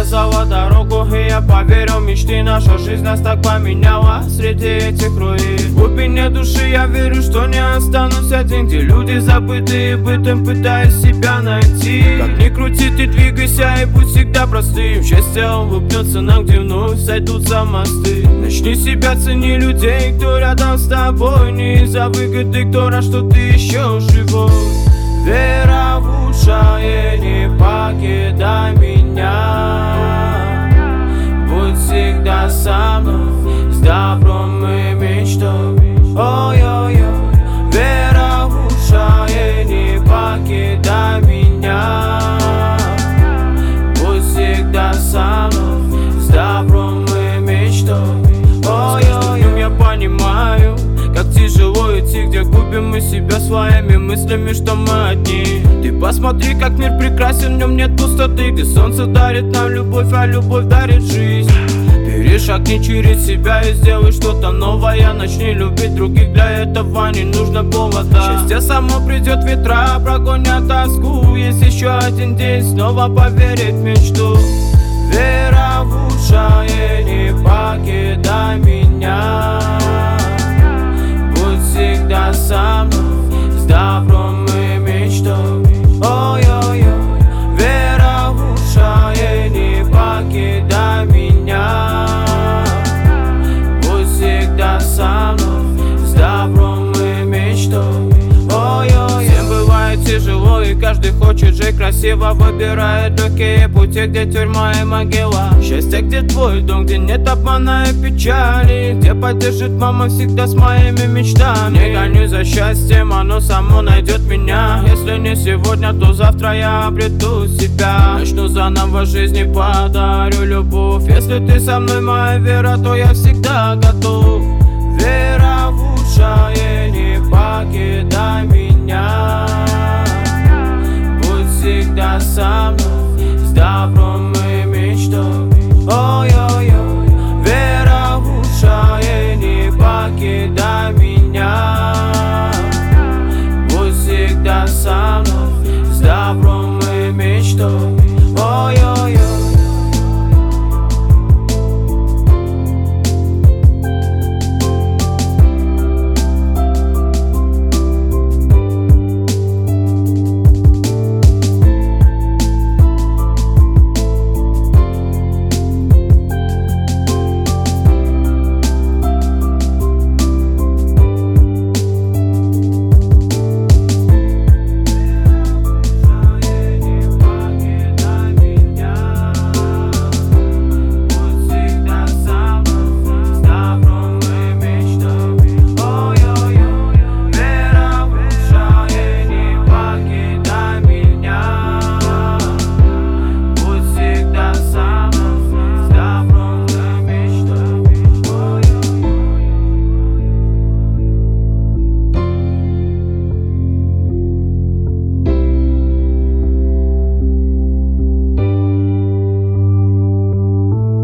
показала дорогу, и я поверил в мечты. Наша жизнь нас так поменяла среди этих руин. В глубине души я верю, что не останусь один, где люди забытые бытом, пытаясь себя найти. Как ни крути, ты двигайся и будь всегда простым. Счастье улыбнется нам, где вновь сойдутся мосты. Начни себя, цени людей, кто рядом с тобой. Не из-за выгоды, кто рад, что ты еще живой. Вера в лучшее, не покидай меня. Будь всегда со мной, с добром и мечтой. Ой-ой-ой. Вера в лучшее, не покидай меня. Будь всегда со мной, с добром и мечтой. Ой-ой-ой. Я понимаю, как тяжело идти, где губим мы себя своими мыслями, что мы одни. Ты посмотри, как мир прекрасен, в нем нет пустоты, где солнце дарит нам любовь, а любовь дарит жизнь. Перешагни через себя и сделай что-то новое. Начни любить других, для этого не нужно повода. Счастье само придет, ветра прогонят тоску. Есть еще один день, снова поверить в мечту. Вера в лучшее, не покидай меня. Будь всегда со мной, с добром и мечтой. Ой-ой-ой. Вера в лучшее, не покидай меня. Будь всегда со мной, с добром и мечтой. Ой-ой-ой. Всем бывает тяжело, и каждый хочет жить красиво. Выбирает такие пути, где тюрьма и могила. Счастье, где твой дом, где нет обмана и печали, где поддержит мама всегда с моими мечтами. Не гонюсь за счастьем, оно само найдет меня. Если не сегодня, то завтра я обрету себя. Начну заново жизни, подарю любовь. Если ты со мной, моя вера, то я всегда готов. Вера в лучшее, не покидай меня. Будь всегда со мной.